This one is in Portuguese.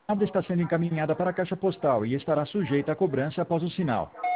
está sendo encaminhada para a caixa postal e estará sujeita a cobrança após o sinal.